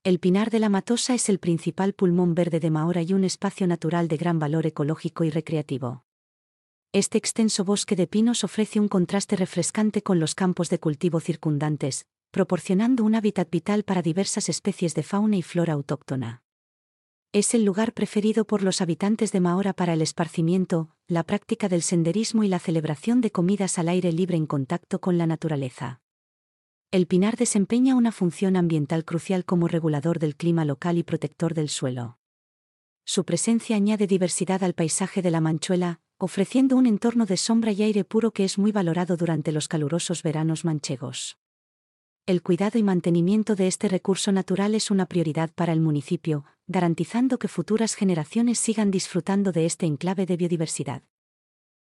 El Pinar de la Matosa es el principal pulmón verde de Mahora y un espacio natural de gran valor ecológico y recreativo. Este extenso bosque de pinos ofrece un contraste refrescante con los campos de cultivo circundantes, proporcionando un hábitat vital para diversas especies de fauna y flora autóctona. Es el lugar preferido por los habitantes de Mahora para el esparcimiento, la práctica del senderismo y la celebración de comidas al aire libre en contacto con la naturaleza. El pinar desempeña una función ambiental crucial como regulador del clima local y protector del suelo. Su presencia añade diversidad al paisaje de la Manchuela, ofreciendo un entorno de sombra y aire puro que es muy valorado durante los calurosos veranos manchegos. El cuidado y mantenimiento de este recurso natural es una prioridad para el municipio, garantizando que futuras generaciones sigan disfrutando de este enclave de biodiversidad.